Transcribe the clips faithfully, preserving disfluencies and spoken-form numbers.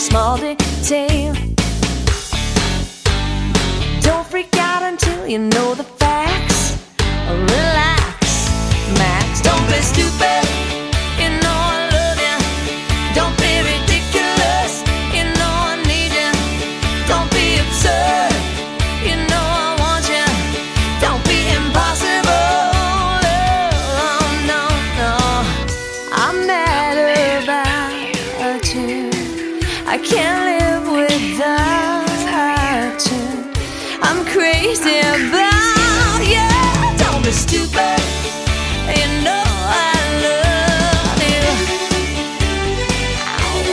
small detail. Don't freak out until you know the facts. Relax, Max. Don't be stupid. You know I love you. Don't be ridiculous. You know I need you. Don't be absurd. You know I want you. Don't be impossible. Oh, no, no. I'm mad about you. I can't live without you. I'm crazy about you. Don't be stupid. You know I love you. Ow.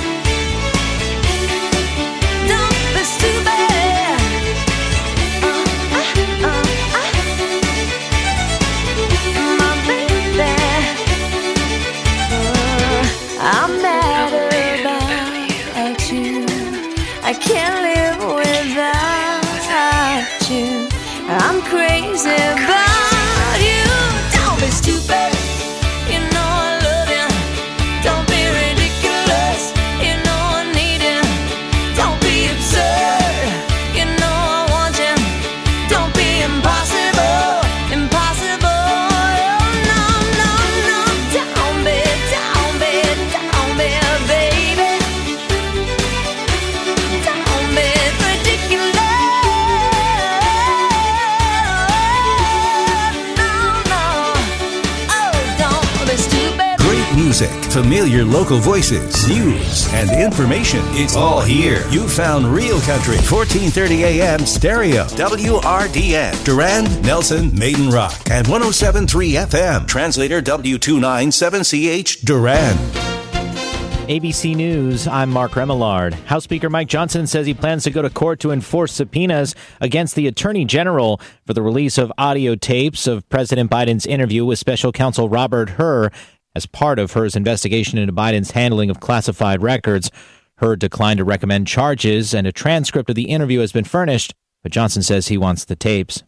Don't be stupid. Uh, uh, uh, uh. My baby. Uh, I'm mad about you. I can't live without you. I'm crazy about you. Don't be stupid. You know I love you. Don't be ridiculous. You know I need you. Don't be absurd. You know I want you. Don't be impossible. Impossible. Oh, no, no, no. Don't be, don't be, don't be, baby. Don't be ridiculous. Great music, familiar local voices, news, and information. It's all here. You found Real Country, fourteen thirty a.m. stereo. W R D N, Durand, Nelson, Maiden Rock, and one oh seven point three F M. Translator W two nine seven C H, Durand. A B C News, I'm Mark Remillard. House Speaker Mike Johnson says he plans to go to court to enforce subpoenas against the Attorney General for the release of audio tapes of President Biden's interview with Special Counsel Robert Hur as part of Hur's investigation into Biden's handling of classified records. Hur declined to recommend charges, and a transcript of the interview has been furnished, but Johnson says he wants the tapes.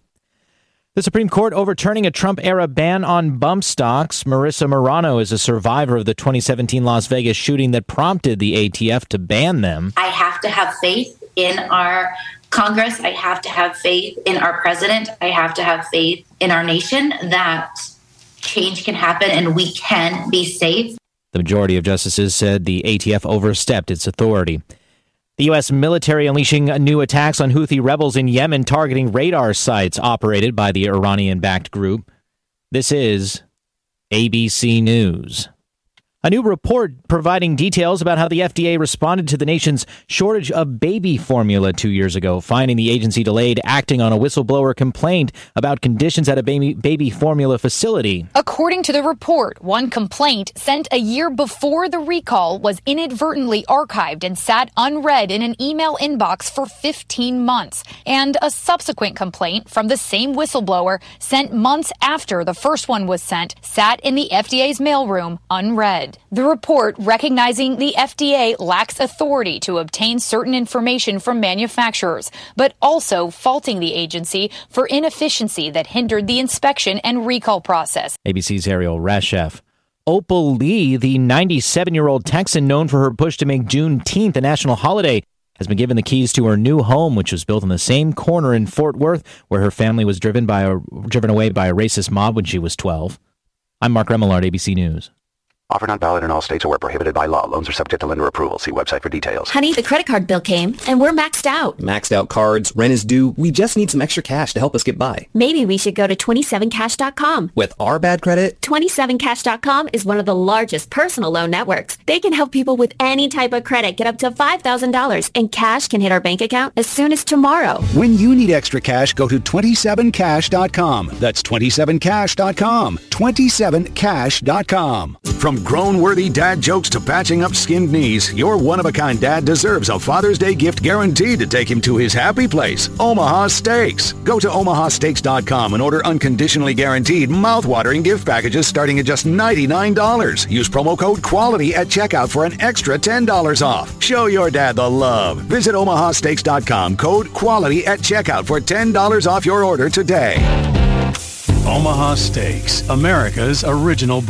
The Supreme Court overturning a Trump-era ban on bump stocks. Marissa Morano is a survivor of the twenty seventeen Las Vegas shooting that prompted the A T F to ban them. I have to have faith in our Congress. I have to have faith in our president. I have to have faith in our nation that change can happen and we can be safe. The majority of justices said the A T F overstepped its authority. The U S military unleashing new attacks on Houthi rebels in Yemen targeting radar sites operated by the Iranian-backed group. This is A B C News. A new report providing details about how the F D A responded to the nation's shortage of baby formula two years ago, finding the agency delayed acting on a whistleblower complaint about conditions at a baby, baby formula facility. According to the report, one complaint sent a year before the recall was inadvertently archived and sat unread in an email inbox for fifteen months. And a subsequent complaint from the same whistleblower sent months after the first one was sent sat in the F D A's mailroom unread. The report, recognizing the F D A lacks authority to obtain certain information from manufacturers, but also faulting the agency for inefficiency that hindered the inspection and recall process. A B C's Ariel Reshef. Opal Lee, the ninety-seven-year-old Texan known for her push to make Juneteenth a national holiday, has been given the keys to her new home, which was built on the same corner in Fort Worth where her family was driven by a, driven away by a racist mob when she was twelve. I'm Mark Remillard, A B C News. Offer not valid in all states or where prohibited by law. Loans are subject to lender approval. See website for details. Honey, the credit card bill came, and we're maxed out. Maxed out cards, rent is due. We just need some extra cash to help us get by. Maybe we should go to twenty-seven cash dot com. With our bad credit? twenty-seven cash dot com is one of the largest personal loan networks. They can help people with any type of credit get up to five thousand dollars, and cash can hit our bank account as soon as tomorrow. When you need extra cash, go to twenty-seven cash dot com. That's twenty-seven cash dot com. twenty-seven cash dot com. From grown-worthy dad jokes to patching up skinned knees, your one-of-a-kind dad deserves a Father's Day gift guaranteed to take him to his happy place, Omaha Steaks. Go to omaha steaks dot com and order unconditionally guaranteed, mouth-watering gift packages starting at just ninety-nine dollars. Use promo code QUALITY at checkout for an extra ten dollars off. Show your dad the love. Visit omaha steaks dot com, code QUALITY at checkout for ten dollars off your order today. Omaha Steaks, America's original butcher.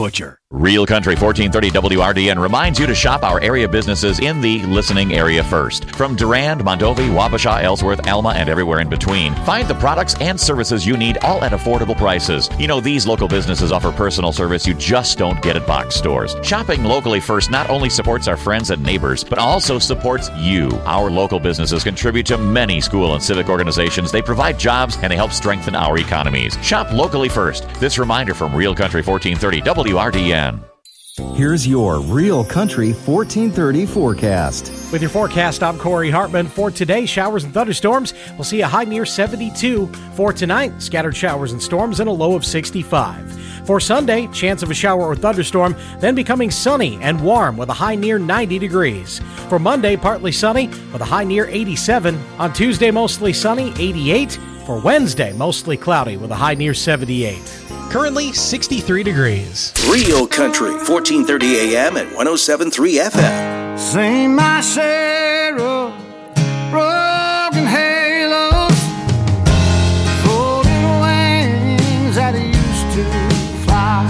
Real Country fourteen thirty W R D N reminds you to shop our area businesses in the listening area first. From Durand, Mondovi, Wabasha, Ellsworth, Alma, and everywhere in between. Find the products and services you need, all at affordable prices. You know, these local businesses offer personal service you just don't get at box stores. Shopping locally first not only supports our friends and neighbors, but also supports you. Our local businesses contribute to many school and civic organizations. They provide jobs and they help strengthen our economies. Shop locally first. This reminder from Real Country fourteen thirty W R D N. Here's your Real Country fourteen thirty forecast. With your forecast, I'm Corey Hartman. For today, showers and thunderstorms. We'll see a high near seventy-two. For tonight, scattered showers and storms and a low of sixty-five. For Sunday, chance of a shower or thunderstorm, then becoming sunny and warm with a high near ninety degrees. For Monday, partly sunny with a high near eighty-seven. On Tuesday, mostly sunny, eighty-eight. For Wednesday, mostly cloudy with a high near seventy-eight. Currently sixty-three degrees. Real Country, fourteen thirty A M and one oh seven point three F M. Sing my share of broken halos, floating wings that used to fly.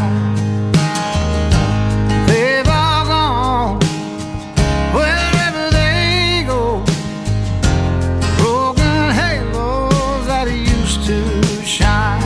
They've all gone wherever they go. Broken halos that used to shine.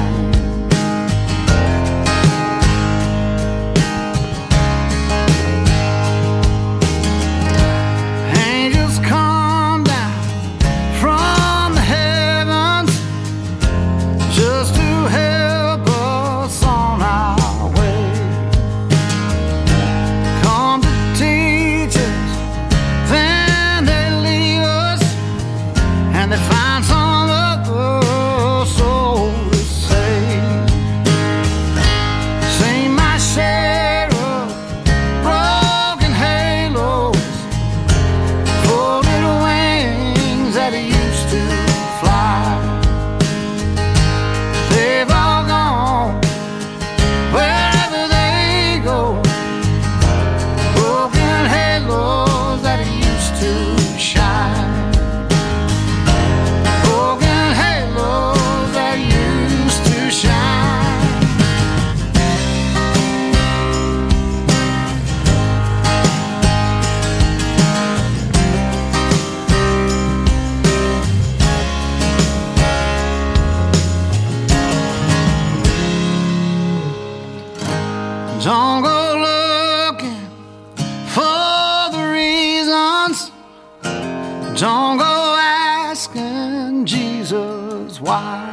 Don't go looking for the reasons. Don't go asking Jesus why.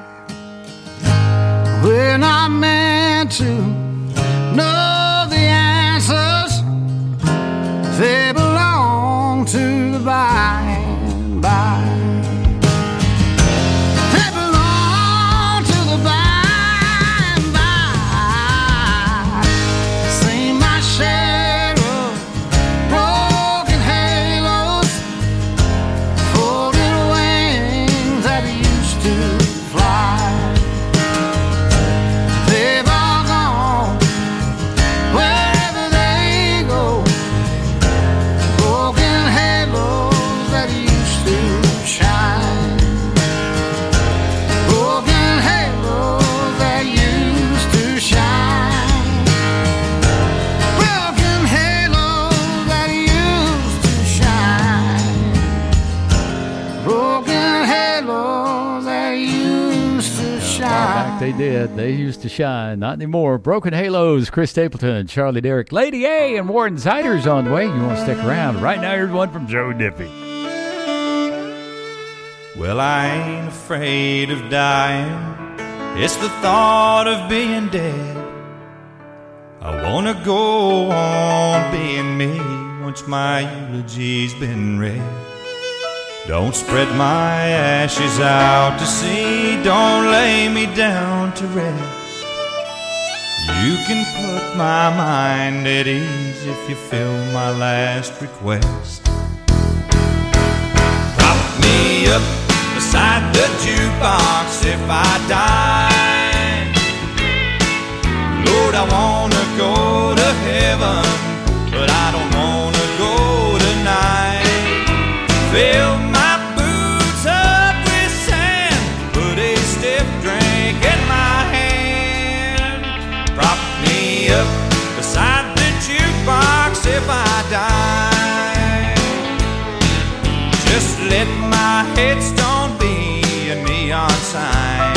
We're not meant to know the answers. They belong to the by and by. They did. They used to shine. Not anymore. Broken Halos, Chris Stapleton, Charlie Derrick, Lady A, and Warren Ziders on the way. You want to stick around. Right now, here's one from Joe Diffie. Well, I ain't afraid of dying. It's the thought of being dead. I want to go on being me once my eulogy's been read. Don't spread my ashes out to sea. Don't lay me down to rest. You can put my mind at ease if you fill my last request. Prop me up beside the jukebox if I die. Lord, I wanna go to heaven, but I don't wanna go tonight. Fill my let my headstone be a neon sign.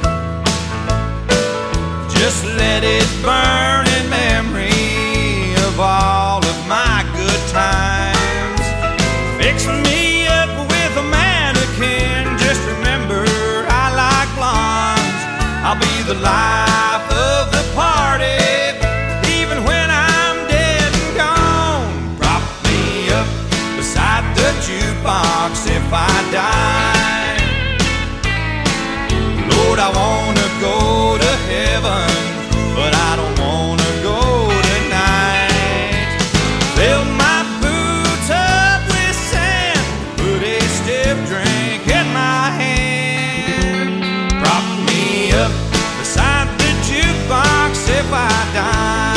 Just let it burn in memory of all of my good times. Fix me up with a mannequin. Just remember I like blondes. I'll be the life of the party, even when I'm dead and gone. Prop me up beside the jukebox if I die. Lord, I wanna go to heaven, but I don't wanna go tonight. Fill my boots up with sand, put a stiff drink in my hand. Prop me up beside the jukebox if I die.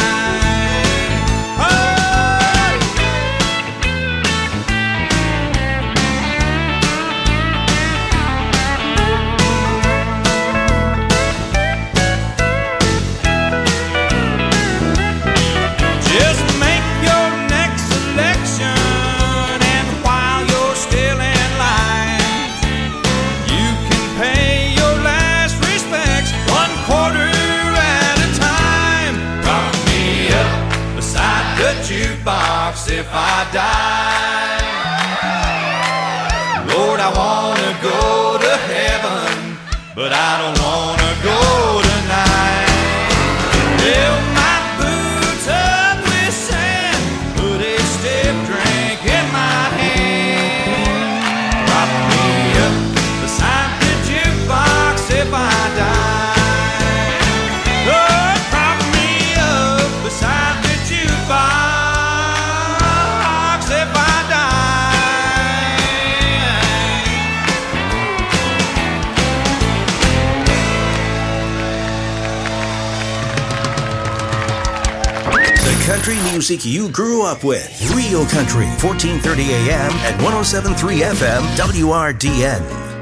Jukebox if I die. Lord, I wanna go to heaven, but I don't wanna go tonight. Fill my boots up with sand, put a stiff drink in my hand. Prop me up beside the jukebox if I die. Lord, prop me up beside the jukebox. Country music you grew up with. Real Country, fourteen thirty A M and one oh seven point three F M W R D N.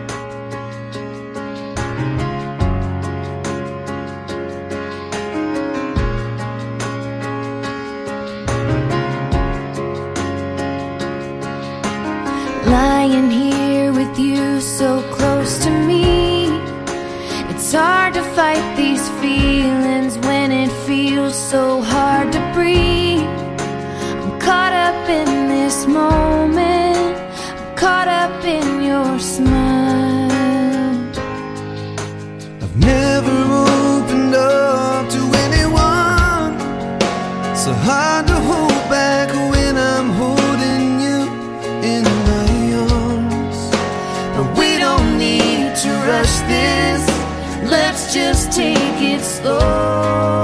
Lying here with you so close to me, it's hard to fight these feelings when it feels so hard to breathe. I'm caught up in this moment, I'm caught up in your smile. I've never opened up to anyone, so hard to hold back when I'm holding you in my arms. But we don't need to rush this, let's just take it slow.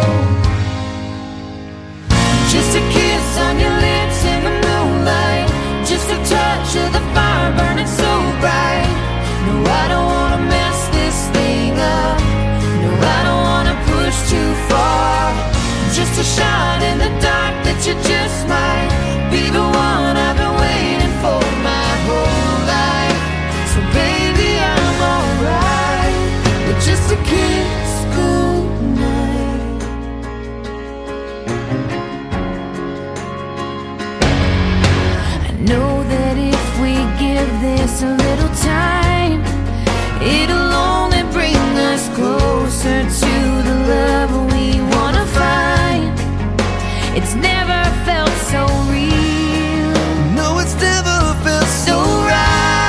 Just a kiss on your lips in the moonlight, just a touch of the fire burning so bright. No, I don't wanna mess this thing up, no, I don't wanna push too far. Just a shine in the dark that you just might be the one I've been waiting for my whole life. So baby, I'm alright with just a kiss goodnight. I know that if we give this a little time, it'll only bring us closer to the love we wanna find. It's never felt so real. No, it's never felt so right.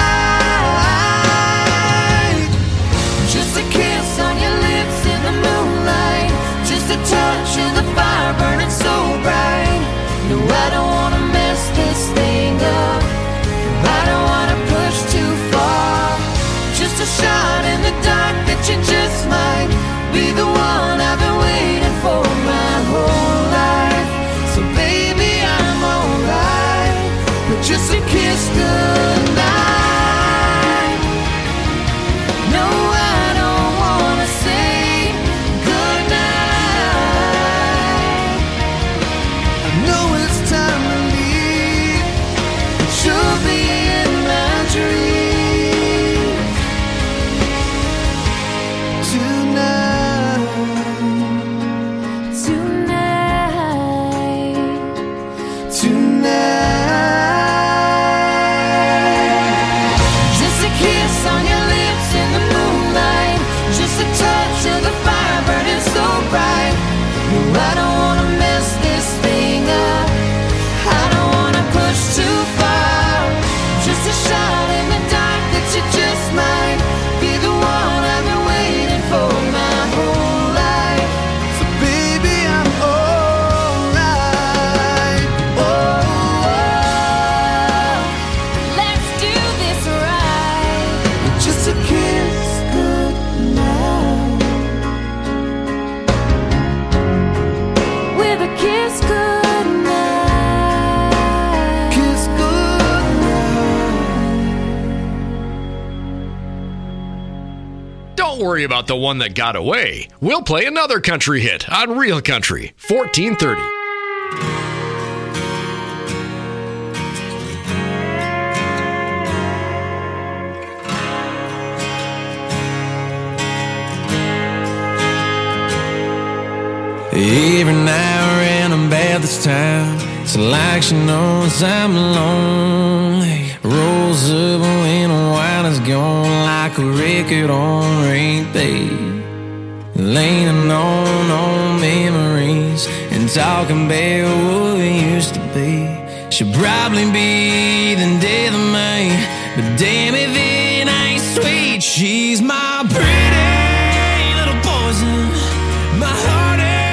Just a kiss on your lips in the moonlight, just a touch of the fire burning so bright. No, I don't wanna mess this thing up, I don't wanna push too far. Just a shot in the dark that you just might be the one I've been waiting for my whole life. So baby, I'm alright with just a kiss goodnight. No, I don't wanna say goodnight. I know it's time to leave, but you'll be in my dreams tonight. Tonight. Tonight. Don't worry about the one that got away. We'll play another country hit on Real Country, fourteen thirty. Every now and then about this time, it's like she knows I'm lonely. Rolls up when the wine is gone like a record on repeat. Leaning on old memories and talking about what we used to be. She'll probably be the death of me, but damn if it ain't sweet. She's my pretty little poison, my heart.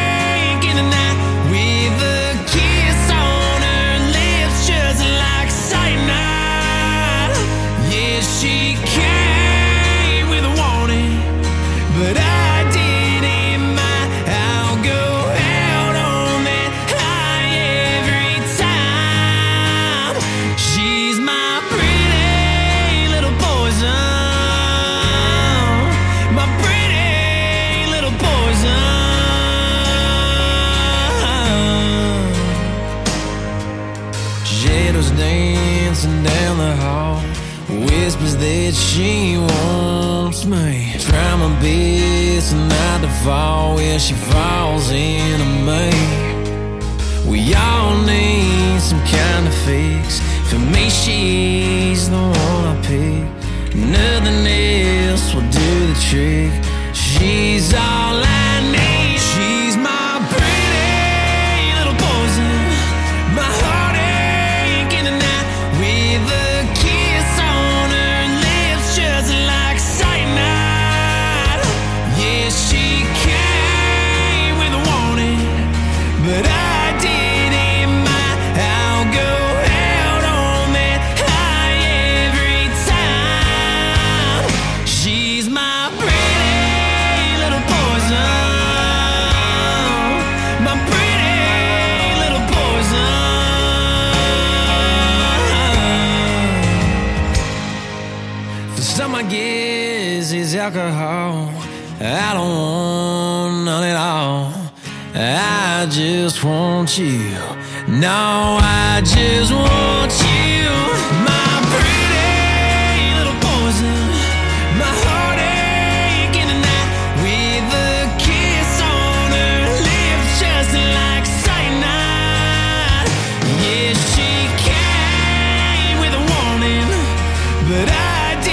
That she wants me. Try my best not to fall where she falls into me. We all need some kind of fix. For me, she's the one I pick. Nothing else will do the trick. She's all I need. She's my pretty little poison, my heartache in the night with a kiss on her. Just like cyanide. Yeah, she came with a warning, but I didn't mind. I'll go out on that high every time. She's my pretty little poison, my pretty little poison. Some I guess is alcohol. I don't want none at all. I just want you. No, I just want you. My pretty little poison, my heartache in the night with a kiss on her lips just like cyanide. Yeah, she came with a warning, but I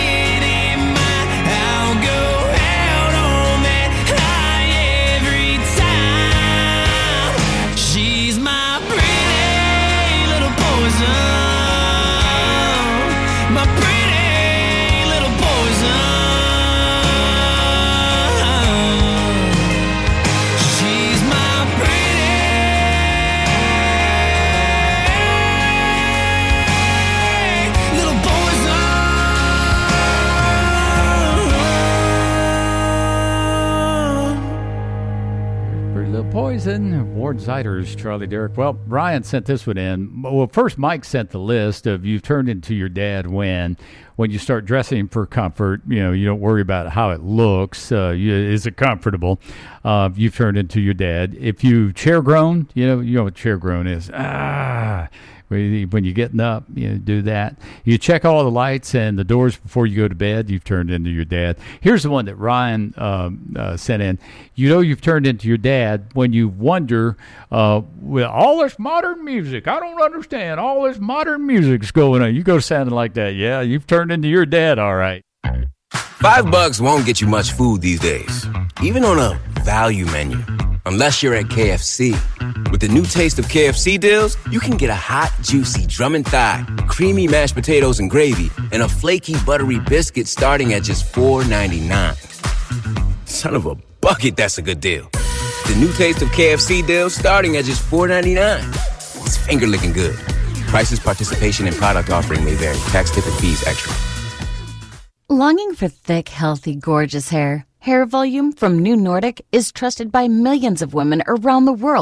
Poison, Ward Zeiders, Charlie Derrick. Well, Ryan sent this one in. Well, first Mike sent the list of you've turned into your dad when when you start dressing for comfort. You know, you don't worry about how it looks. Uh, you, is it comfortable? Uh, you've turned into your dad. If you chair grown, you know, you know what chair grown is. Ah. When you're getting up, you know, do that. You check all the lights and the doors before you go to bed. You've turned into your dad. Here's the one that Ryan um, uh, sent in. You know you've turned into your dad when you wonder, uh, with all this modern music, I don't understand. All this modern music's going on. You go sounding like that. Yeah, you've turned into your dad, all right. Five bucks won't get you much food these days, even on a value menu, unless you're at K F C. With the new taste of K F C deals, you can get a hot, juicy drum and thigh, creamy mashed potatoes and gravy, and a flaky, buttery biscuit starting at just four ninety-nine. Son of a bucket, that's a good deal. The new taste of K F C deals starting at just four ninety-nine. It's finger-licking good. Prices, participation, and product offering may vary. Tax, tip, and fees extra. Longing for thick, healthy, gorgeous hair? Hair Volume from New Nordic is trusted by millions of women around the world.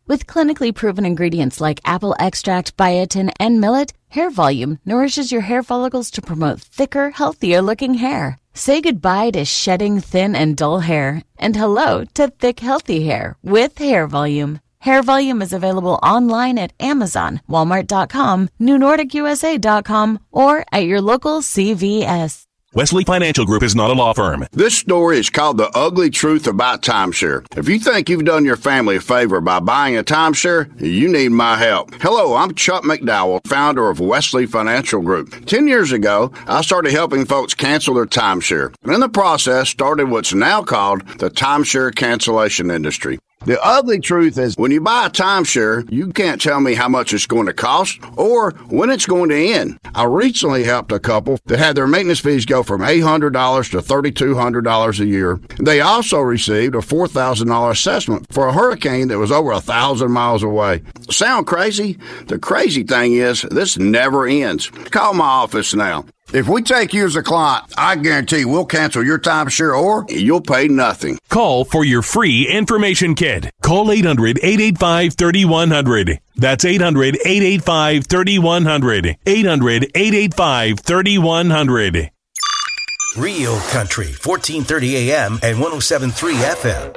With clinically proven ingredients like apple extract, biotin, and millet, Hair Volume nourishes your hair follicles to promote thicker, healthier-looking hair. Say goodbye to shedding thin and dull hair, and hello to thick, healthy hair with Hair Volume. Hair Volume is available online at Amazon, Walmart dot com, New Nordic U S A dot com, or at your local C V S. Wesley Financial Group is not a law firm. This story is called The Ugly Truth About Timeshare. If you think you've done your family a favor by buying a timeshare, you need my help. Hello, I'm Chuck McDowell, founder of Wesley Financial Group. Ten years ago, I started helping folks cancel their timeshare. And in the process, started what's now called the timeshare cancellation industry. The ugly truth is when you buy a timeshare, you can't tell me how much it's going to cost or when it's going to end. I recently helped a couple that had their maintenance fees go from eight hundred dollars to three thousand two hundred dollars a year. They also received a four thousand dollars assessment for a hurricane that was over one thousand miles away. Sound crazy? The crazy thing is this never ends. Call my office now. If we take you as a client, I guarantee we'll cancel your timeshare or you'll pay nothing. Call for your free information kit. Call eight hundred, eight eight five, three one zero zero. That's eight hundred, eight eight five, three one zero zero. eight hundred, eight eight five, three one zero zero. Real Country, fourteen thirty A M and one oh seven point three F M.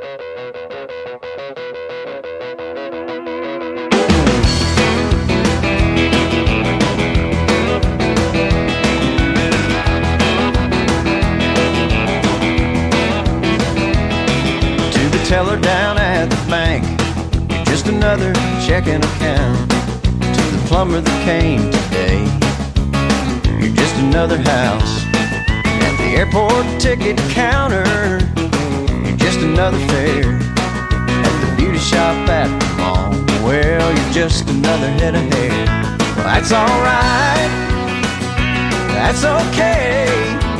Teller down at the bank, you're just another checking account. To the plumber that came today, you're just another house. At the airport ticket counter, you're just another fare. At the beauty shop at the mall, well, you're just another head of hair. Well, that's alright, that's okay.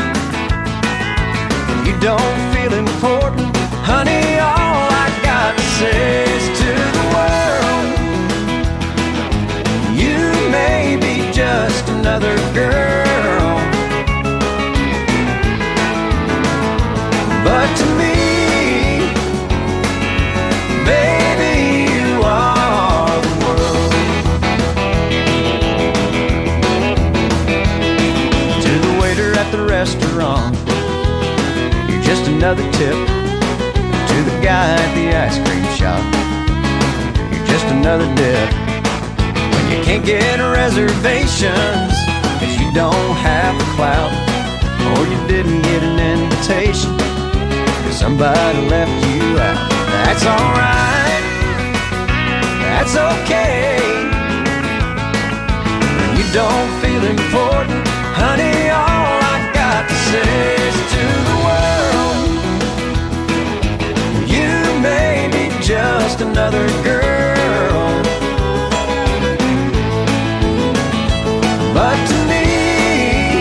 You don't feel important, honey, all I got to say is to the world, you may be just another girl, but to me, baby, you are the world. To the waiter at the restaurant, you're just another tip. To the guy at the ice cream shop, you're just another dip. When you can't get reservations, cause you don't have the clout, or you didn't get an invitation, cause somebody left you out. That's alright, that's okay. When you don't feel important, honey, all I got to say is to the world, maybe just another girl, but to me,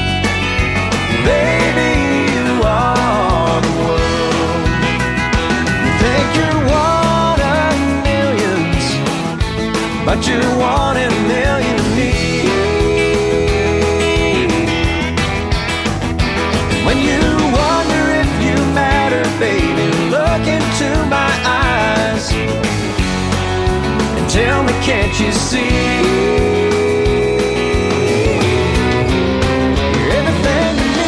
baby, you are the world. You think you're one of millions, but you're one in a million to me. When you wonder if you matter, baby, look into my eyes and tell me, can't you see? You're everything to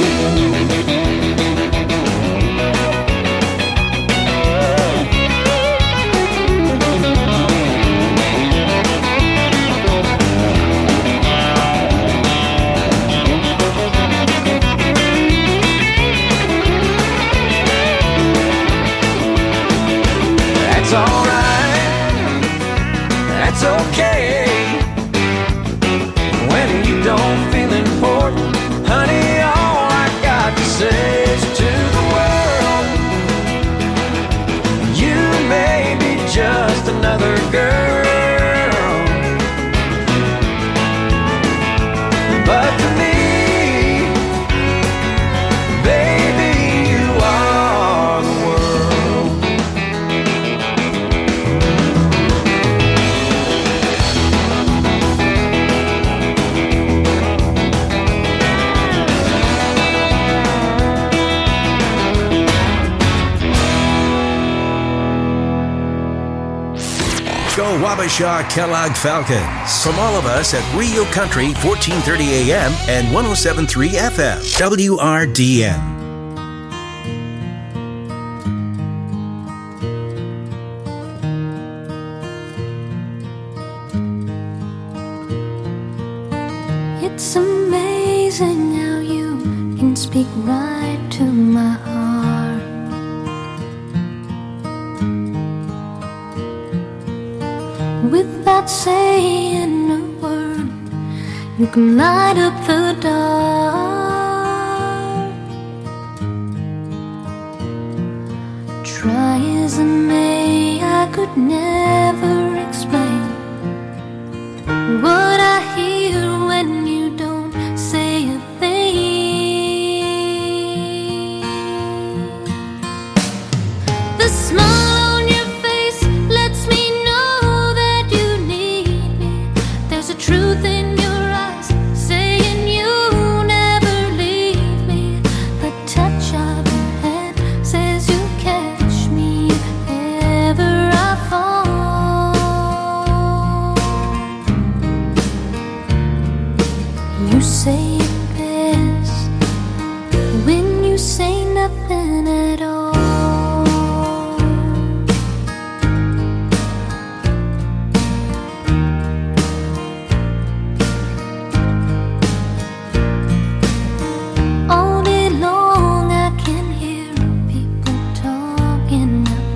That's alright, that's okay. When you don't feel important, honey, all I got to say is to the world, you may be just another girl, but to me, baby, you are the world. Wabasha Kellogg Falcons. From all of us at Real Country, fourteen thirty A M and one oh seven point three F M, W R D N. It's amazing how you can speak right to my heart. Without saying a word, you can light up the dark. Try as I may, I could never explain what I hear when you don't say a thing. The smile on your face lets me know that you need me. There's a truth in your eyes saying you never leave me. The touch of your hand says you catch me if ever I fall. You say it best when you say nothing at all. All day long I can hear people talking out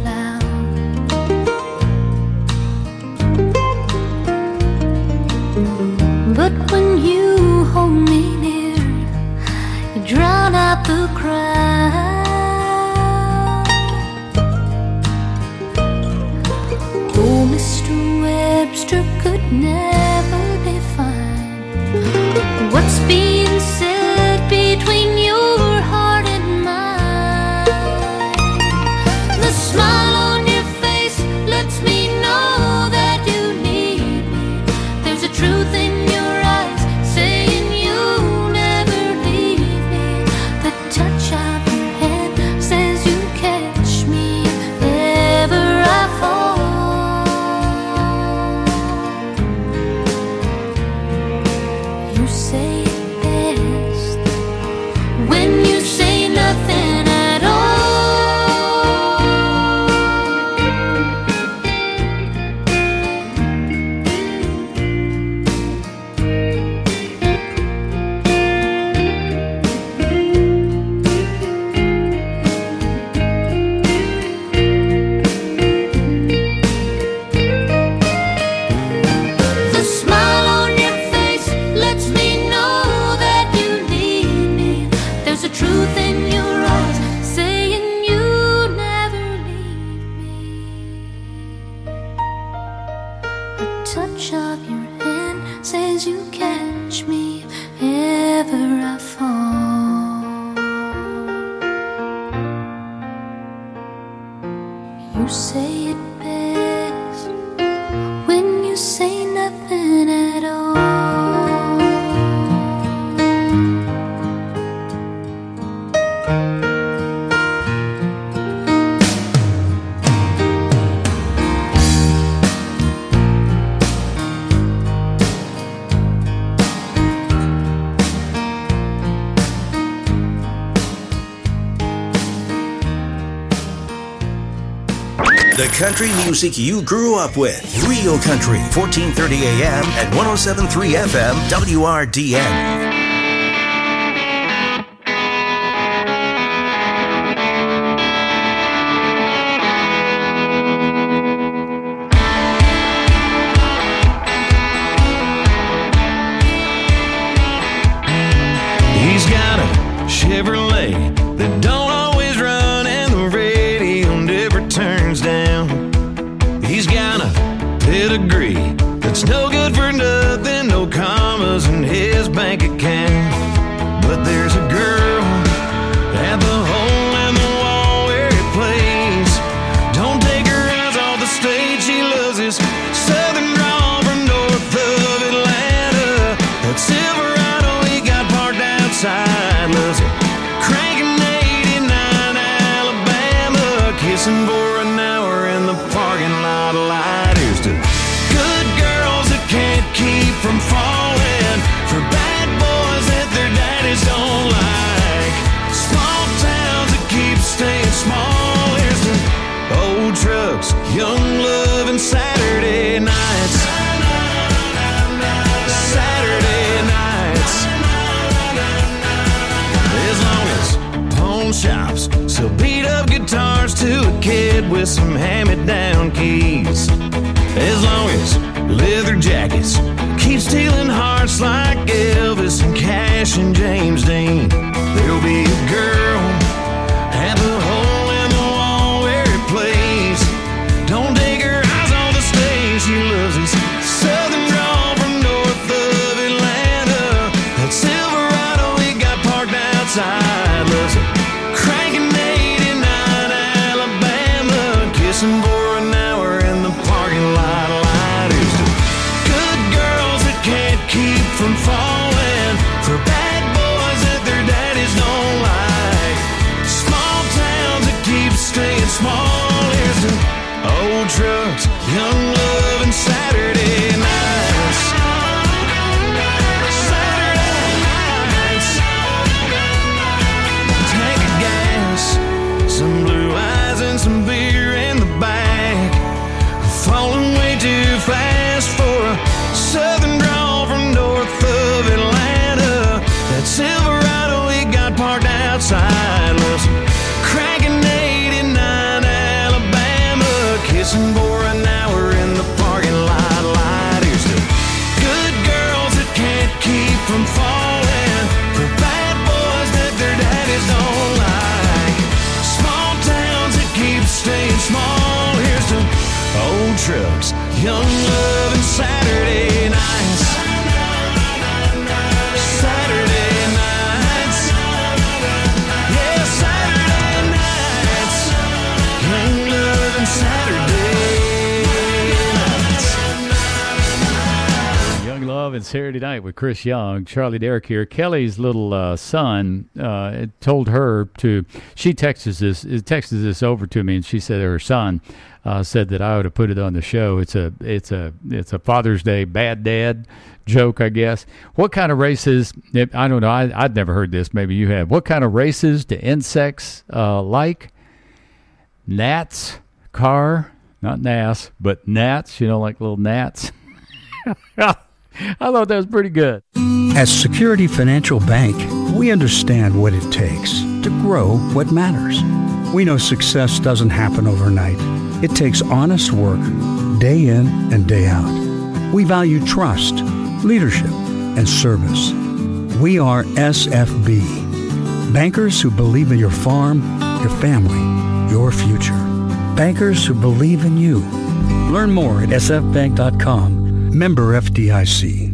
loud. But when you hold me near, you drown out the crowd. Oh, Mister Webster could never define what's being said between your heart and mine. The smile on your face lets me know that you need me. There's a truth in your eyes saying you never leave me. The touch of your hand says you catch me if ever I fall. You say it best when you say nothing at all. The smile on your face lets me know that you need me. There's a truth in your eyes saying you never leave me. A touch of your hand says you catch me if ever I fall. You say it best when you say nothing at all. The country music you grew up with. Real Country, fourteen thirty A M and one oh seven point three F M, W R D N. He's got a Chevrolet that don't always run and the radio never turns down. He's got a pedigree that's no good for nothing, no commas in his bank account. But there's a girl at the hole in the wall where he plays. Don't take her eyes off the stage, she loves his southern drawl from north of Atlanta. That Silverado he got parked outside, loves it cranking eighty-nine Alabama, kissing for an hour in the parking lot light. Here's to shops sell beat-up guitars to a kid with some hand-me-down keys. As long as leather jackets keep stealing hearts like Elvis and Cash and James Dean, there'll be a girl at the hole in the wall where it plays. Don't take her eyes off the stage. She loves this southern drawl from north of Atlanta. That Silverado we got parked outside. Loves it cranking eighty-nine Alabama, kissing for an hour in the parking lot. Lighters to good girls that can't keep from falling, for bad boys that their daddies don't like. Small towns that keep staying small. Here's to old trucks, young love, and Saturday nights. Saturday nights. Tank of gas, some blue eyes and some beer in the back. Falling way too fast for a southern drawl from north of Atlanta. That Silverado we got parked outside. Loves cranking eighty-nine Alabama, kissing for an hour in the parking lot. Lighters to good girls that can't keep from falling, for bad boys that their daddies don't like. Small towns that keep staying small. Here's to old trucks, young love, and Saturday nights. Saturday nights. Yeah, Saturday nights. Young love and Saturday nights. Young Love and Saturday Night with Chris Young. Charlie Derrick here. Kelly's little uh, son uh, told her to, she texted this, texted this over to me, and she said her son uh, said that I ought to put it on the show. It's a, it's a, it's a Father's Day bad dad joke, I guess. What kind of races, I don't know, I, I'd never heard this, maybe you have. What kind of races do insects uh, like? Gnats, car, not gnats, but gnats, you know, like little gnats. I thought that was pretty good. At Security Financial Bank, we understand what it takes to grow what matters. We know success doesn't happen overnight. It takes honest work, day in and day out. We value trust, leadership, and service. We are S F B, bankers who believe in your farm, your family, your future. Bankers who believe in you. Learn more at s f bank dot com. Member F D I C.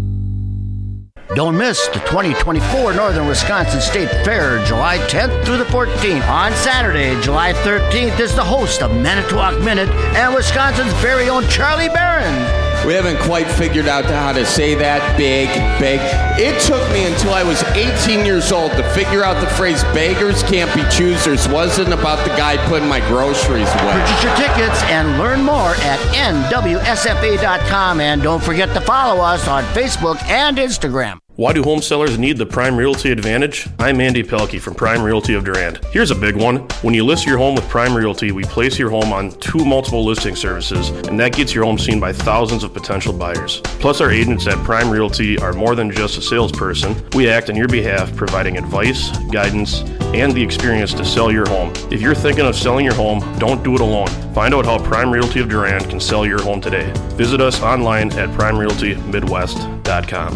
Don't miss the twenty twenty-four Northern Wisconsin State Fair, July tenth through the fourteenth. On Saturday, July thirteenth, is the host of Manitowoc Minute and Wisconsin's very own Charlie Barron. We haven't quite figured out how to say that. Big, big. It took me until I was eighteen years old to figure out the phrase beggars can't be choosers wasn't about the guy putting my groceries away. Purchase your tickets and learn more at N W S F A dot com. And don't forget to follow us on Facebook and Instagram. Why do home sellers need the Prime Realty Advantage? I'm Andy Pelkey from Prime Realty of Durand. Here's a big one. When you list your home with Prime Realty, we place your home on two multiple listing services, and that gets your home seen by thousands of potential buyers. Plus, our agents at Prime Realty are more than just a salesperson. We act on your behalf, providing advice, guidance, and the experience to sell your home. If you're thinking of selling your home, don't do it alone. Find out how Prime Realty of Durand can sell your home today. Visit us online at prime realty midwest dot com.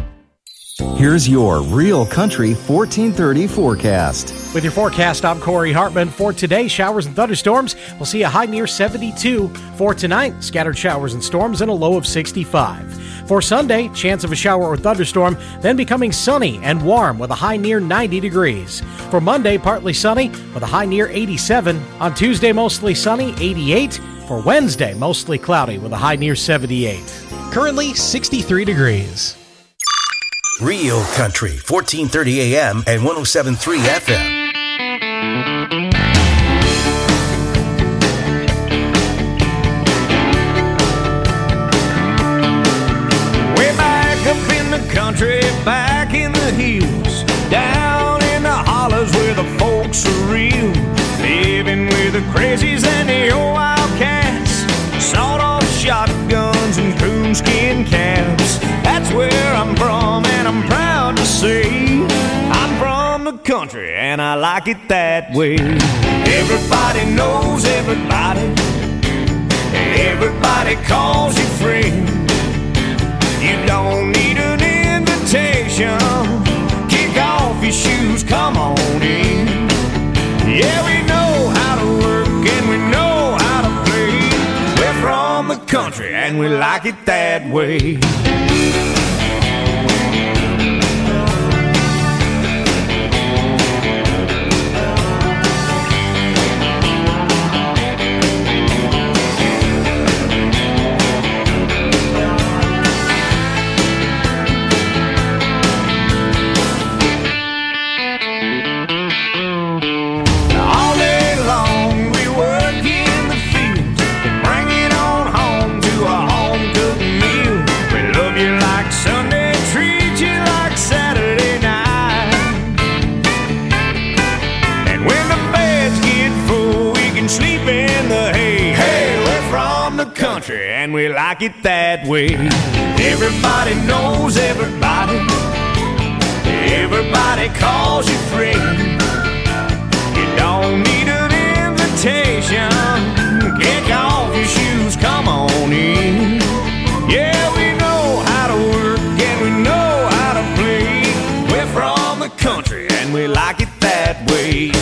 Here's your Real Country fourteen thirty forecast. With your forecast, I'm Corey Hartman. For today, showers and thunderstorms. We'll see a high near seventy-two. For tonight, scattered showers and storms and a low of sixty-five. For Sunday, chance of a shower or thunderstorm, then becoming sunny and warm with a high near ninety degrees. For Monday, partly sunny with a high near eighty-seven. On Tuesday, mostly sunny, eighty-eight. For Wednesday, mostly cloudy with a high near seventy-eight. Currently, sixty-three degrees. Real Country, fourteen thirty A M and one oh seven point three F M. Way back up in the country, back in the hills, down in the hollers where the folks are real, living with the crazies and the old wildcats, sawed-off shotguns and coonskin caps. That's where I'm from, and I'm proud to say I'm from the country, and I like it that way. Everybody knows everybody, everybody calls you friend. You don't need an invitation. Kick off your shoes, come on in. Yeah, we know how to work and we know how to play. We're from the country and we like it that way. And we like it that way. Everybody knows everybody, everybody calls you friend. You don't need an invitation. Kick off your shoes, come on in. Yeah, we know how to work and we know how to play. We're from the country and we like it that way.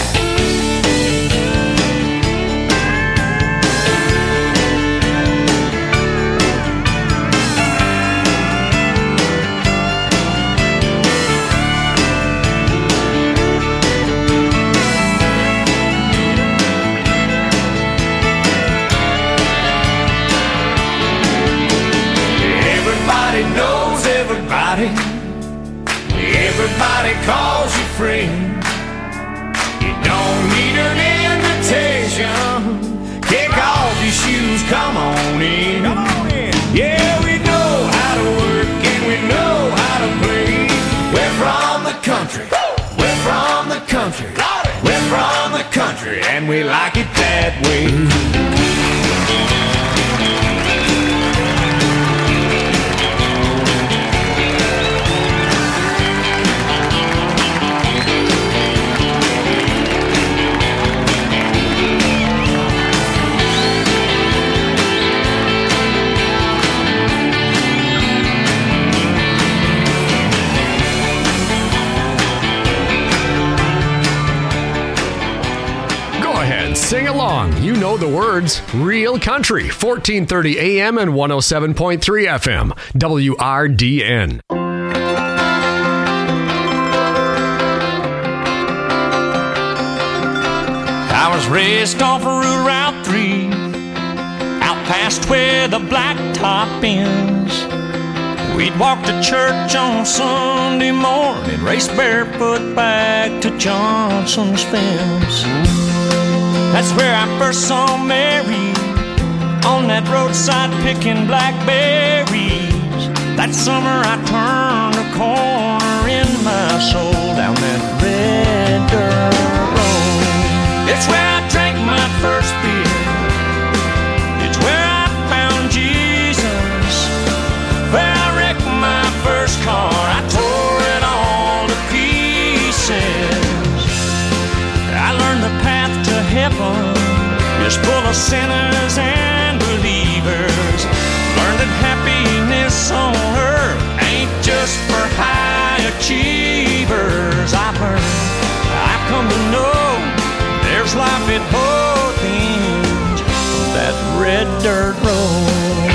Everybody calls you friend. You don't need an invitation. Kick off your shoes, come on in. Come on in. Yeah, we know how to work and we know how to play. We're from the country. We're from the country. We're from the country and we like it that way. Sing along. You know the words. Real Country, fourteen thirty A M and one oh seven point three F M. W R D N. I was raised off of Route three, out past where the blacktop ends. We'd walk to church on Sunday morning, race barefoot back to Johnson's fence. That's where I first saw Mary, on that roadside picking blackberries. That summer I turned a corner in my soul down that red dirt road. It's where I drank my first beer. It's where I found Jesus. Where I wrecked my first car. I tore it all to pieces. I learned the path to heaven is full of sinners and believers. Learned that happiness on earth ain't just for high achievers. I've learned, I've come to know there's life at both ends of that red dirt road.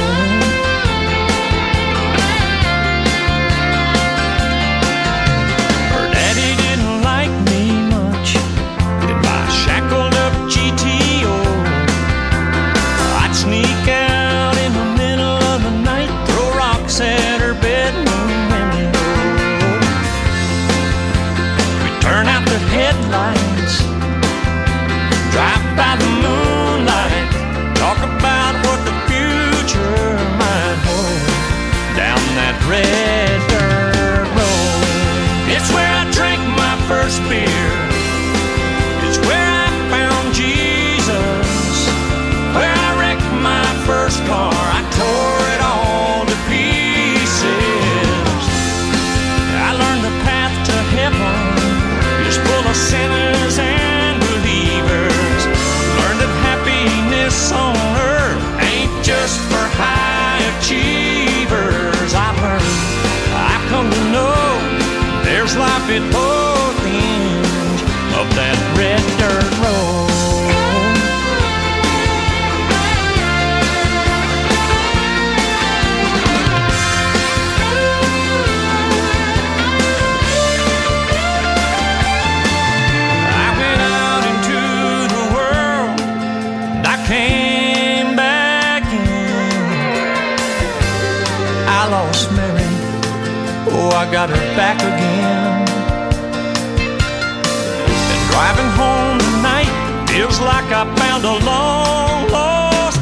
Her daddy didn't like me much in my shackled up G T O. I'd sneak out in the middle of the night, throw rocks at her bedroom window. We'd turn out the headlights, drive by the moonlight, talk about what the future might hold down that red dirt road. It's where I drank my first beer. It's where I found Jesus. Where I wrecked my first car. I tore it all to pieces. I learned the path to heaven is full life at both ends of that red dirt road. I went out into the world and I came back in. I lost Mary, oh, I got her back again. And driving home tonight feels like I found a long lost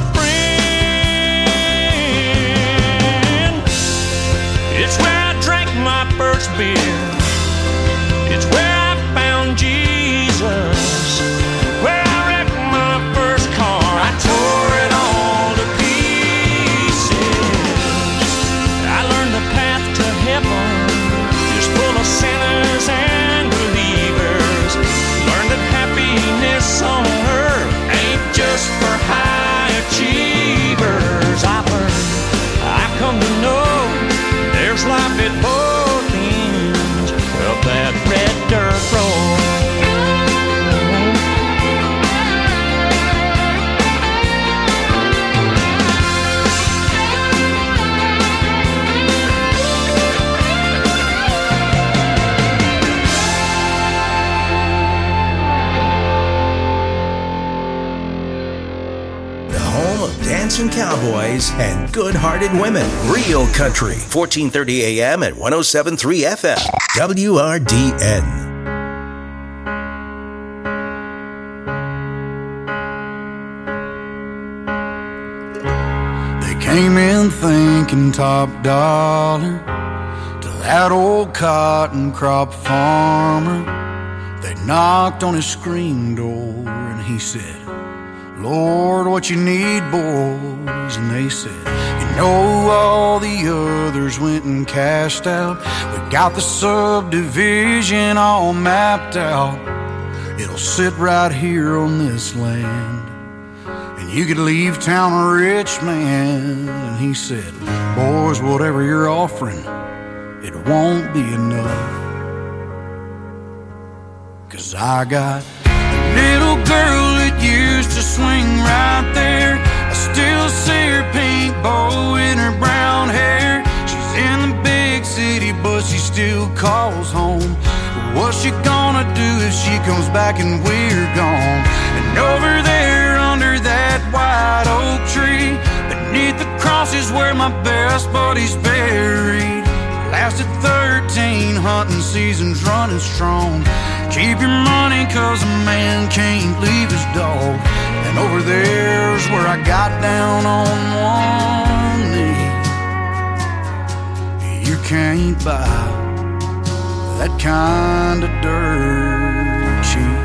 friend. It's where I drank my first beer. It's where I found Jesus. Where I wrecked my first car. I tore it all to pieces. I learned the path to heaven is full of sinners and believers. Learned that happiness on earth ain't just for high achievers. I learned, I come to know there's life at both ends of that red dirt road. Dancing cowboys and good-hearted women. Real Country, fourteen thirty A M at one oh seven point three F M. W R D N. They came in thinking top dollar to that old cotton crop farmer. They knocked on his screen door and he said, Lord, what you need, boys? And they said, you know, all the others went and cashed out. We got the subdivision all mapped out. It'll sit right here on this land, and you could leave town a rich man. And he said, boys, whatever you're offering, it won't be enough. 'Cause I got a little girl that used to swing right there. I still see her pink bow in her brown hair. She's in the big city, but she still calls home. What's she gonna do if she comes back and we're gone? And over there under that white oak tree, beneath the cross is where my best buddy's buried. Lasted thirteen hunting seasons running strong. Keep your money 'cause a man can't leave his dog. And over there's where I got down on one knee. You can't buy that kind of dirt cheap.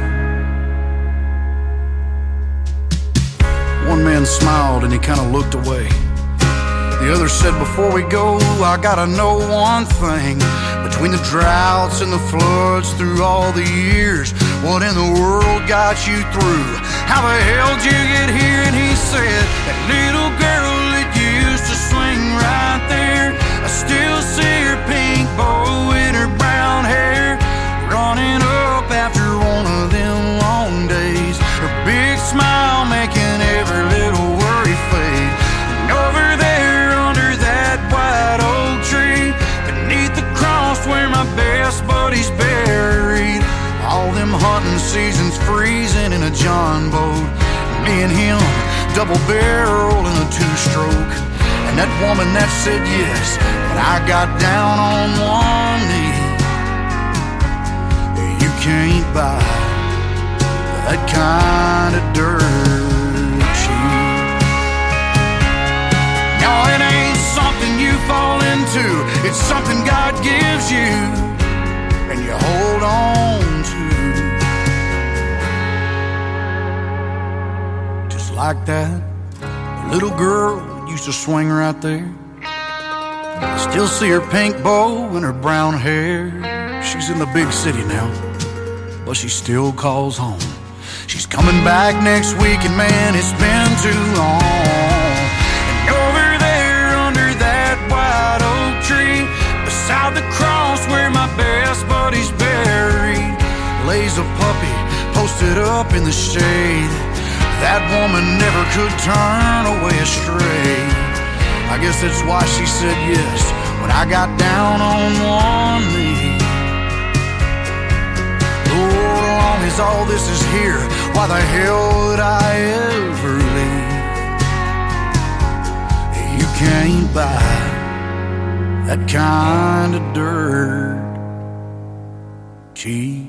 One man smiled and he kind of looked away. The other said, before we go, I gotta know one thing. Between the droughts and the floods through all the years, what in the world got you through? How the hell did you get here? And he said, that little girl that used to swing right there, I still see her pink bow in her brown hair, running up after one of them long days. Her big smile making every little worry fade. And over there under that white oak tree, beneath the cross where my best buddy's buried, all them hunting seasons freezing in a John boat, me and him double barrel in a two-stroke. And that woman that said yes, but I got down on one knee. You can't buy that kind of dirt cheap. No, it ain't something you fall into, it's something God gives you and you hold on to. Just like that little girl that used to swing right there. I still see her pink bow and her brown hair. She's in the big city now, but she still calls home. She's coming back next week, and man, it's been too long. And over there under that white oak tree, beside the cross where my best buddy's buried, as a puppy posted up in the shade. That woman never could turn away astray. I guess that's why she said yes when I got down on one knee. Lord, long as all this is here, why the hell would I ever leave? You can't buy that kind of dirt cheap.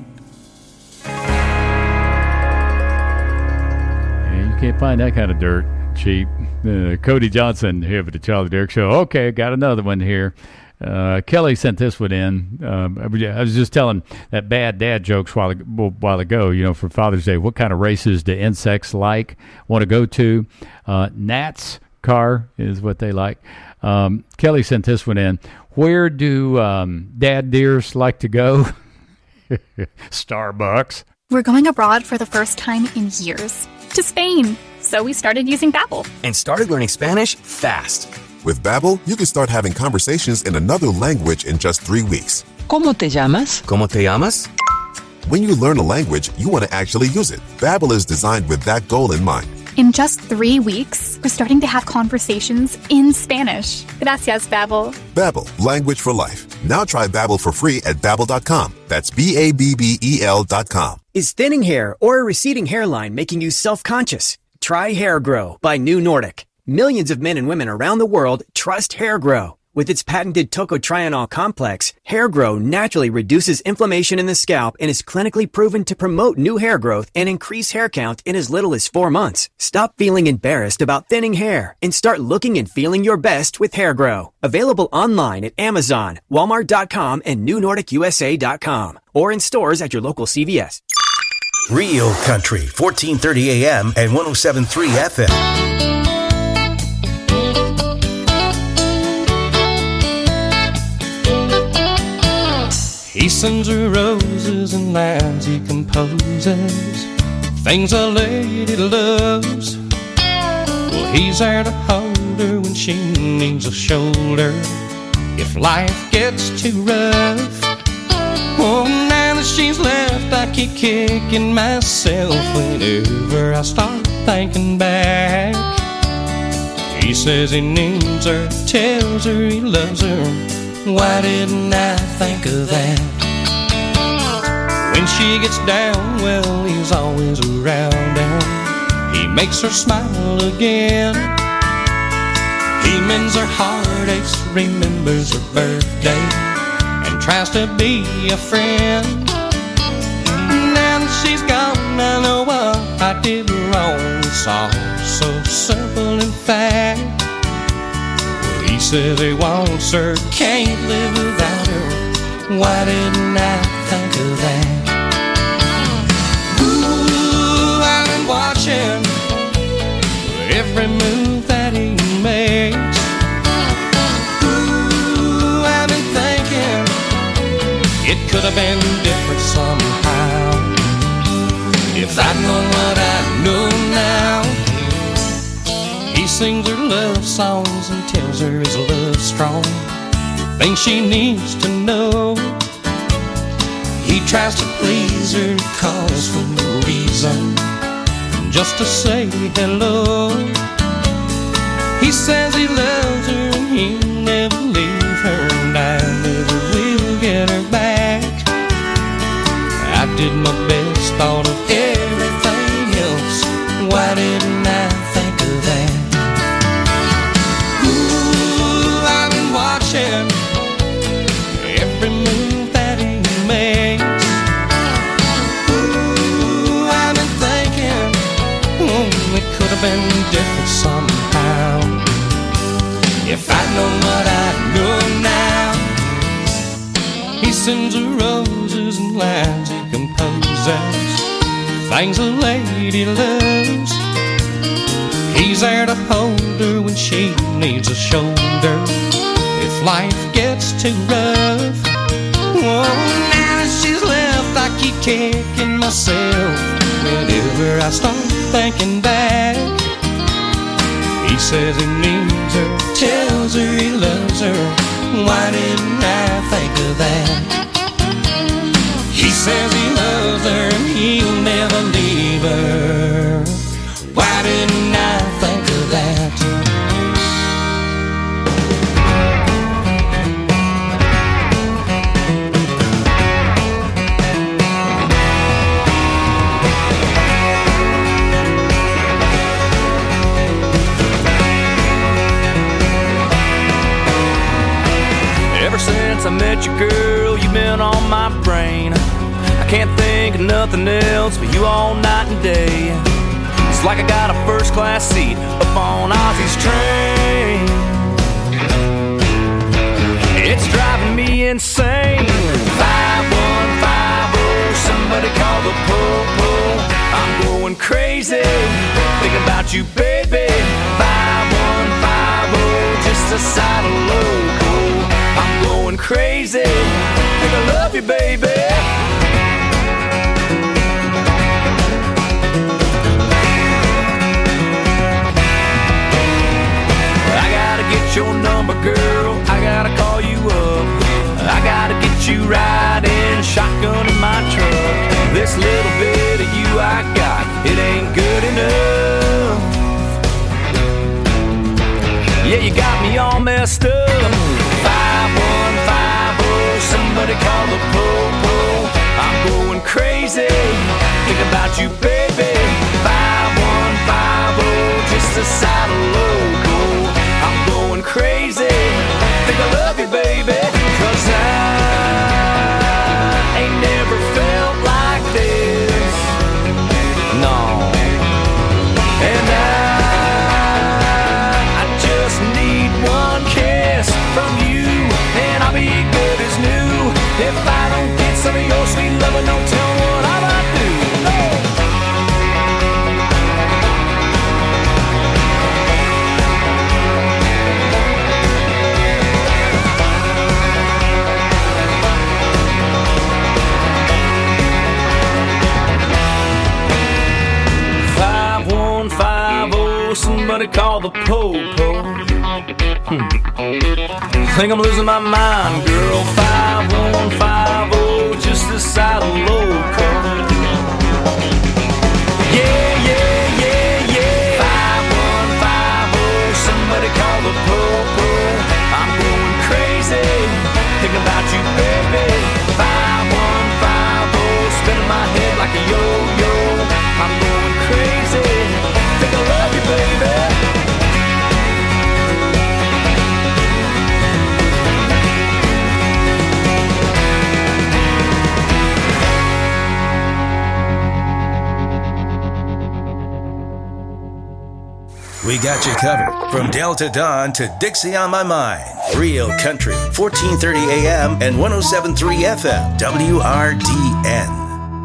Can't find that kind of dirt cheap. Uh, Cody Johnson here for the Charlie Derrick Show. Okay, got another one here. Uh, Kelly sent this one in. Um, I was just telling that bad dad jokes while, while ago, you know, for Father's Day. What kind of races do insects like, want to go to? Uh, Gnats car is what they like. Um, Kelly sent this one in. Where do um, dad deers like to go? Starbucks. We're going abroad for the first time in years. To Spain. So we started using Babbel. And started learning Spanish fast. With Babbel, you can start having conversations in another language in just three weeks. ¿Cómo te llamas? ¿Cómo te llamas? When you learn a language, you want to actually use it. Babbel is designed with that goal in mind. In just three weeks, we're starting to have conversations in Spanish. Gracias, Babbel. Babbel, language for life. Now try Babbel for free at babbel dot com. That's B A B B E L dot com. Is thinning hair or a receding hairline making you self-conscious? Try Hair Grow by New Nordic. Millions of men and women around the world trust Hair Grow. With its patented tocotrienol complex, Hair Grow naturally reduces inflammation in the scalp and is clinically proven to promote new hair growth and increase hair count in as little as four months. Stop feeling embarrassed about thinning hair and start looking and feeling your best with Hair Grow. Available online at Amazon, Walmart dot com, and New Nordic U S A dot com, or in stores at your local C V S. Real Country, fourteen thirty A M and one oh seven point three F M. He sends her roses and lines he composes, things a lady loves. Well, he's there to hold her when she needs a shoulder, if life gets too rough. Oh, now that she's left, I keep kicking myself whenever I start thinking back. He says he needs her, tells her he loves her. Why didn't I think of that? When she gets down, well, he's always around and he makes her smile again. He mends her heartaches, remembers her birthday, and tries to be a friend. Now that she's gone, I know what I did wrong. It's all so simple in fact. He says he wants her, can't live without her. Why didn't I think of that? Ooh, I've been watching every move that he makes. Ooh, I've been thinking it could have been different somehow. If I'd known what I know now. He sings her love songs and tells her his love's strong, things she needs to know. He tries to please her, calls for no reason, just to say hello. He says he loves her and he'll never leave her, and I never will get her back. I did my best, thought of everything else. Why didn't I think of that? Every move that he makes. Ooh, I've been thinking, oh, it could have been different somehow. If I'd known what I know now. He sends her roses and lines he composes, things a lady loves. He's there to hold her when she needs a shoulder, if life gets too rough. Oh, now that she's left, I keep kicking myself whenever I start thinking back. He says he needs her, tells her he loves her. Why didn't I think of that? He says he loves her and I met you, girl, you've been on my brain. I can't think of nothing else but you all night and day. It's like I got a first class seat up on Ozzy's train. It's driving me insane. five one five oh, somebody call the po-po. I'm going crazy, thinking about you, baby. five one five oh, just a side of loco. I'm going crazy, think I love you, baby. I gotta get your number, girl, I gotta call you up. I gotta get you riding shotgun in my truck. This little bit of you I got, it ain't good enough. Yeah, you got me all messed up. five one five oh, somebody call the po-po. I'm going crazy, think about you, baby. five one five oh, just a side of loco. I'm going crazy, think I love you, baby. Cause I ain't never felt like this, no. And I, I just need one kiss from you, and I'll be good as new. If I don't get some of your sweet loving, don't tell me what I might do. No. Somebody call the po-po. Hmm. Think I'm losing my mind, girl. five one five oh, just the side of loco. Yeah, yeah, yeah, yeah. five one five oh, somebody call the po-po. I'm going crazy, thinking about you, baby. five one five oh, spinning my head like a yo-yo. I'm going crazy, think I love you, baby. We got you covered from Delta Dawn to Dixie on My Mind. Real Country, fourteen thirty A M and one oh seven point three F M, W R D N.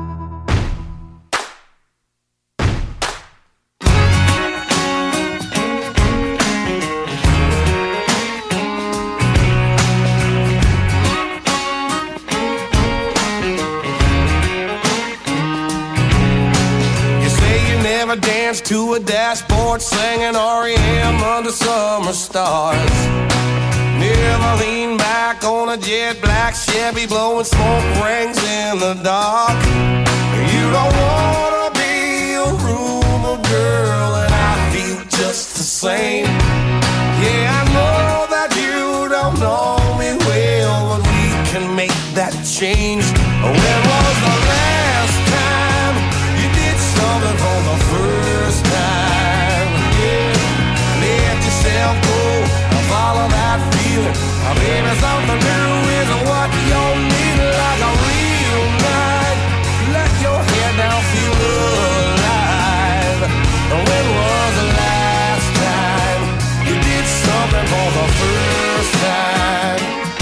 To a dashboard singing R E M under summer stars. Never lean back on a jet black Chevy blowing smoke rings in the dark. You don't wanna be a rumor girl, and I feel just the same. Yeah, I know that you don't know me well, but we can make that change. When was the last time you did something for the first time? Yeah, let yourself go and follow that feeling. Maybe something new is what you need, like a real night. Let your head down, feel alive. When was the last time you did something for the first time?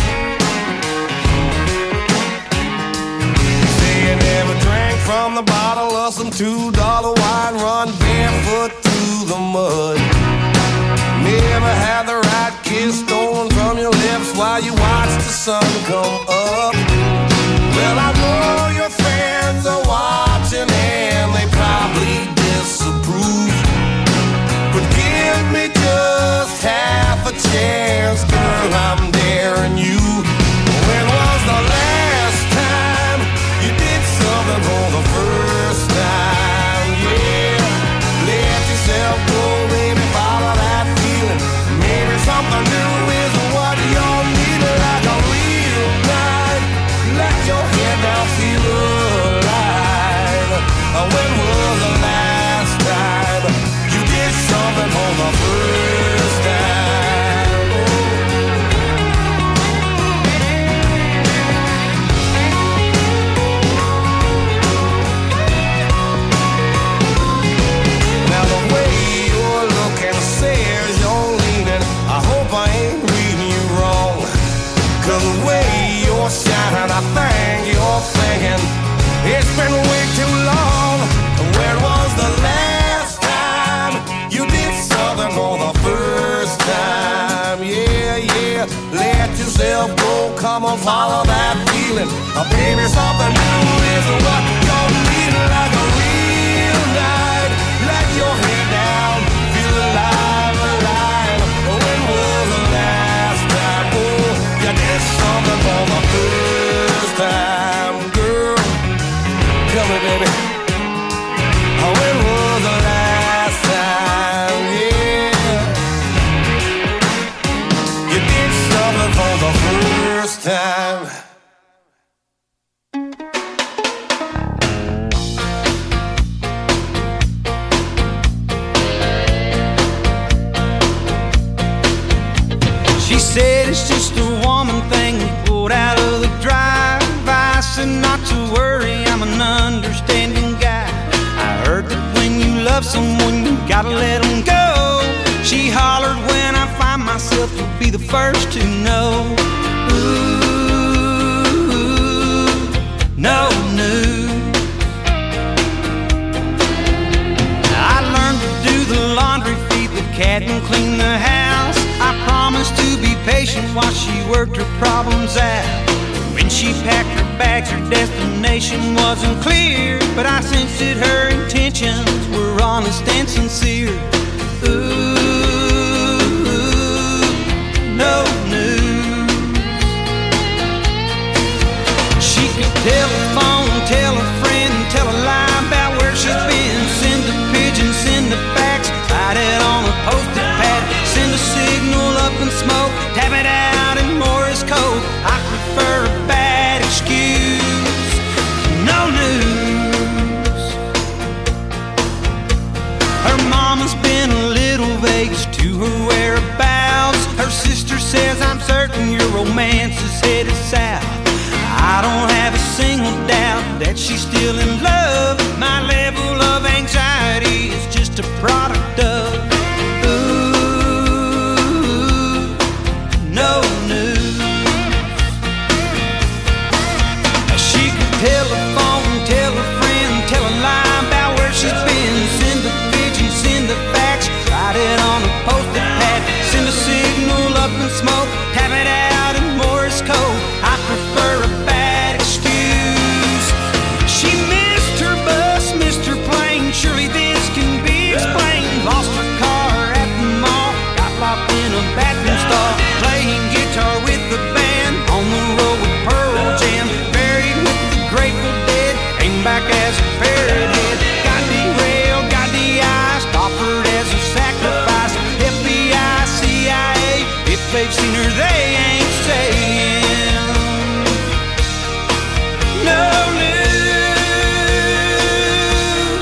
Say you never drank from the bottle of some two dollar wine, run barefoot through the mud. Never had the right kiss stolen from your lips while you watch the sun come up. Well, I know your friends are watching and they probably disapprove, but give me just half a chance, girl, I'm daring you. When was the last time you did something for the first time? Yeah, let yourself go, baby, follow that feeling. Maybe something new is what you need, like a real night. follow that feeling. A baby, something new is what you're needing. Like a real night, let your hair down, feel alive, alive. When was the last time, oh, you did something for the first time, girl? Tell me, baby, when was the last time, yeah, you did something for the first time? She said it's just a woman thing, pulled out of the drive. I said not to worry, I'm an understanding guy. I heard that when you love someone, you gotta let them go. She hollered, when I find myself, you'll be the first to know. Ooh, no news. I learned to do the laundry, feed the cat, and clean the house. I promised to be patient while she worked her problems out. When she packed her bags, her destination wasn't clear, but I sensed that her intentions were honest and sincere. Ooh, no news. She could telephone, tell a friend, tell a lie about where she's been. Send a pigeon, send a fax, write it on a post-it pad. Send a signal up in smoke, tap it out in Morse code. I prefer a bad excuse. No news. Her mama's been a little vague as to her whereabouts. Her sister says, I'm certain your romance is headed south. I don't have a single doubt that she's still in love. My level of anxiety is just a product of no news. She could telephone, tell a friend, tell a lie about where she's been. Send a pigeon, send a fax, write it on a post-it pad. Send a signal up in smoke, tap it out in Morse code. I prefer a bad excuse. She missed her bus, missed her plane. Surely this can be explained. Lost her car at the mall, got locked in a bathroom stall. Playing guitar with the band, on the road with Pearl Jam. Buried with the Grateful Dead, came back as a parrot head. Got derailed, got D I, offered as a sacrifice. F B I, C I A, if they've seen her, they ain't saying no news.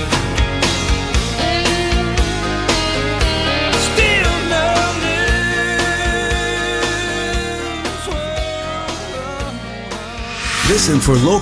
Still no news. Listen for local